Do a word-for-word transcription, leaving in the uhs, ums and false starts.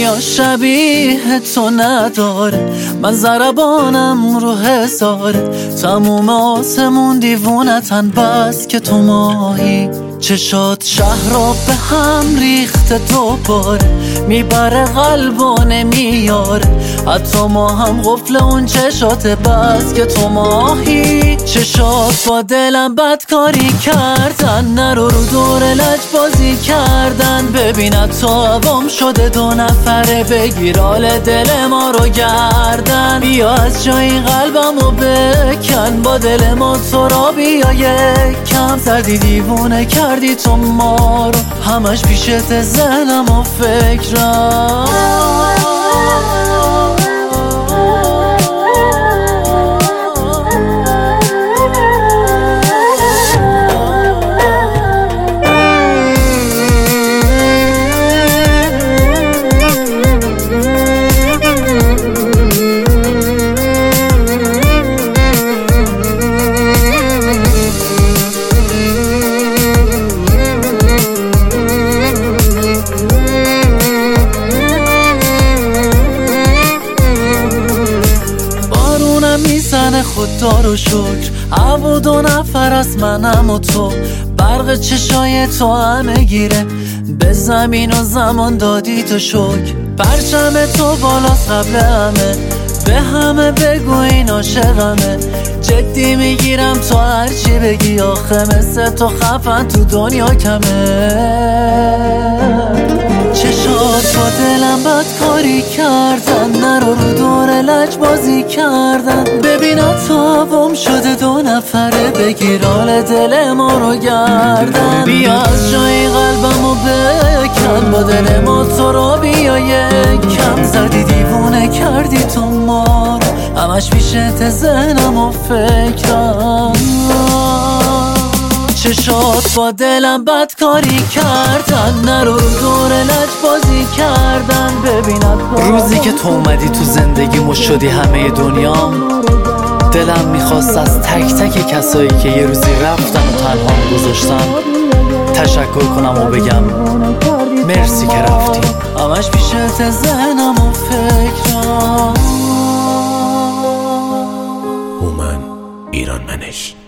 دنیا شبیه تو نداره، من ضربانم رو هزاره، تموم آسمون دیوونتن بس که تو ماهی. چشات شهر را به هم ریخته دوباره، میبره قلب و نمیاره، حتی ما هم قفل اون چشات بس که تو ماهی. چشات با دلم بدکاری کردن، نرو رو دور لج بازی کردن، ببینت تو عوام شده دو نفره، بگیر حال دل ما رو گردن، بیا از جای قلبم رو بکن، با دل ما تو را بیا یکم، زدی دیوونه کردی تو ما رو، همش پیشت ذهنم و فکرم. میزنه خدا رو شکر، هوا دو نفر از منم و تو، برق چشای تو همه گیره، به زمین و زمان دادی تو شکر، پرچم تو بالاست قبل همه، به همه بگو این عاشقمه، جدی میگیرم تو هرچی بگی، آخه مثل تو خفن تو دنیا کمه. چشات با دلم بدکاری کردن، نرو رو دور لج بازی کردن، ببینم تو عوام شده دو نفره، بگیر حال دل ما رو گردن، بیا از جای قلبم رو بکن، با دل ما تو را بیا یکم، زدی دیوونه کردی تو ما رو، همش پیشت ذهنم و فکرم. چشات با دلم بدکاری کردن، نرو رو دور لج بازی کردن، ببینت روزی که تو اومدی تو زندگیمو شدی همه دنیام، دلم میخواست از تک تک کسایی که یه روزی رفتن و تنهام گذاشتن تشکر کنم و بگم مرسی که رفتی، همش پیشت ذهنم و فکرم. هومن ایران منش.